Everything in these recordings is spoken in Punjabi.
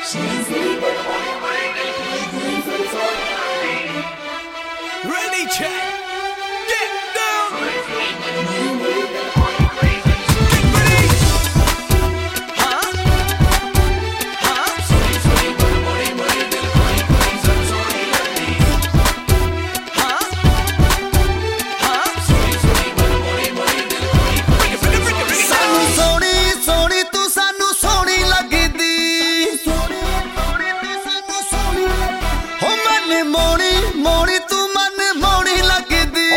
Ready, check. Get down. Get ready. Huh? Huh? Huh? ਸਾਨੂੰ ਸੋਹਣੀ ਸੋਹਣੀ ਤੂੰ ਸਾਨੂੰ ਸੋਹਣੀ ਲੱਗਦੀ ਹੋ ਮਨ ਮੋਣੀ ਮੋਣੀ ਤੂੰ ਮਨ ਮੋਣੀ ਲੱਗਦੀ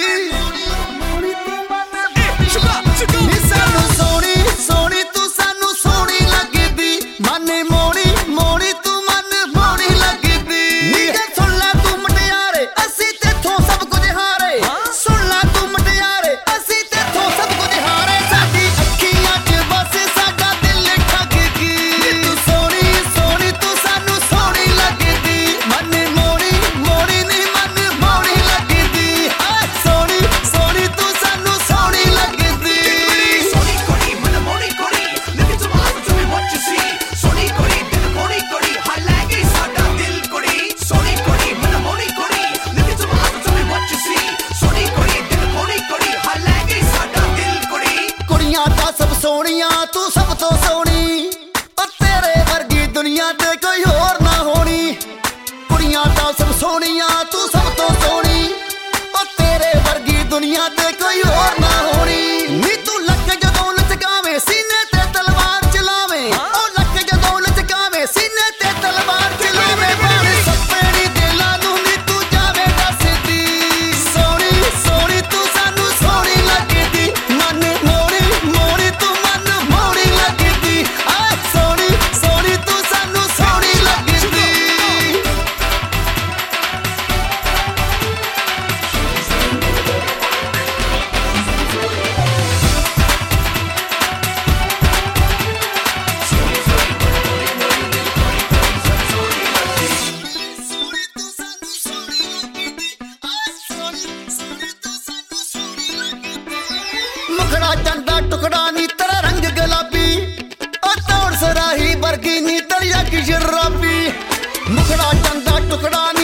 ਨੀ ਸਾਨੂੰ ਸੋਹਣੀ ਸੋਹਣੀ ਤੂੰ ਸਾਨੂੰ ਸੋਹਣੀ ਲੱਗਦੀ ਮਨ ਮੋਣੀ ਮੋਣੀ ਤੂੰ ਮਨ ਮੋਣੀ ਲੱਗਦੀ ਨੀ ਸੁਣ ਲੈ ਤੂੰ ਮੁਟਿਆਰੇ ਅਸੀਂ ਤੇਥੋਂ ਸਭ ਕੁਝ ਹਾਰੇ ਸੁਣ ਲੈ ਤੂੰ ਮੁਟਿਆਰੇ ਅਸੀਂ ਤੇਥੋਂ ਸਭ ਕੁਝ ਹਾਰੇ ਸਾਡੀ ਅੱਖੀਆਂ 'ਚ ਬਸ ਸਾਡਾ ਦਿਲ ਠੱਗ ਗਈ ਤੂੰ ਸੋਹਣੀ ਸੋਹਣੀ ਤੂੰ ਸਾਨੂੰ ਸੋਹਣੀ ਲੱਗਦੀ ਮਨ ਮੋਣੀ ਮੋਣੀ ਨੀ ਮਨ ਮੋਣੀ ਲੱਗਦੀ ਹਾਏ ਸੋਹਣੀ ਸੋਹਣੀ ਤੂੰ ਸਾਨੂੰ ਸੋਹਣੀ ਲੱਗਦੀ Sony Cody, man, Moni Cody. Look into my eyes, tell me what you see. Sony Cody, dil Moni Cody. Halagi sada dil Cody. Sony Cody, man, Moni Cody. Look into my eyes, tell me what you see. Sony Cody, dil Moni Cody. Halagi sada dil Cody. ਕੁੜੀਆਂ ਤਾਂ ਸਭ ਸੋਹਣੀਆਂ ਤੂੰ ਸਭ ਤੋਂ ਸੋਹਣੀ ਓ ਤੇਰੇ ਵਰਗੀ ਦੁਨੀਆ ਤੇ ਕੋਈ ਹੋਰ ਨਾ ਹੋਣੀ ਕੁੜੀਆਂ ਤਾਂ ਸਭ ਸੋਹਣੀਆਂ ਤੂੰ ਸਭ ਤੋਂ ਸੋਹਣੀ ਓ ਤੇਰੇ ਵਰਗੀ ਦੁਨੀਆ ਤੇ ਕੋਈ ਹੋਰ ਨਾ ਹੋਣੀ ਨੀ ਤੂੰ ਲੱਕ ਜਦੋਂ ਲਚਕਾਵੇਂ ਸੀਨੇ ਤੇ ਤਲਵਾਰ ਚਲਾਵੇਂ ਓ ਲੱਕ ਜਦੋਂ ਲਚਕਾਵੇਂ ਸੀਨੇ ਤੇ ਤਲਵਾਰ ਚਲਾਵੇਂ ਬਣ ਸੱਪੜੀ ਦਿਲਾਂ ਨੂੰ ਨੀ ਤੂੰ ਜਾਵੇਂ ਦੱਸਦੀ ਸੋਹਣੀ ਸੋਹਣੀ ਤੂੰ ਸਾਨੂੰ ਸੋਹਣੀ ਲੱਗਦੀ ਮਨ ਮੋੜੀ ਮੋੜੀ ਤੂੰ ਮਨ ਮੋੜੀ ਲੱਗਦੀ ਆਹ ਸੋਹਣੀ ਸੋਹਣੀ ਤੂੰ ਸਾਨੂੰ ਸੋਹਣੀ ਲੱਗਦੀ ਮੁਖੜਾ ਚੰਦਾ ਟੁਕੜਾ ਨੀ ਤੇਰਾ ਰੰਗ ਗੁਲਾਬੀ ਓ ਤੋੜ ਸਰਾਹੀ ਵਰਗੀ ਨੀ ਤੇਰੀ ਅੱਖ ਸ਼ਰਾਬੀ ਮੁਖੜਾ ਚੰਦਾ ਟੁਕੜਾ ਨੀ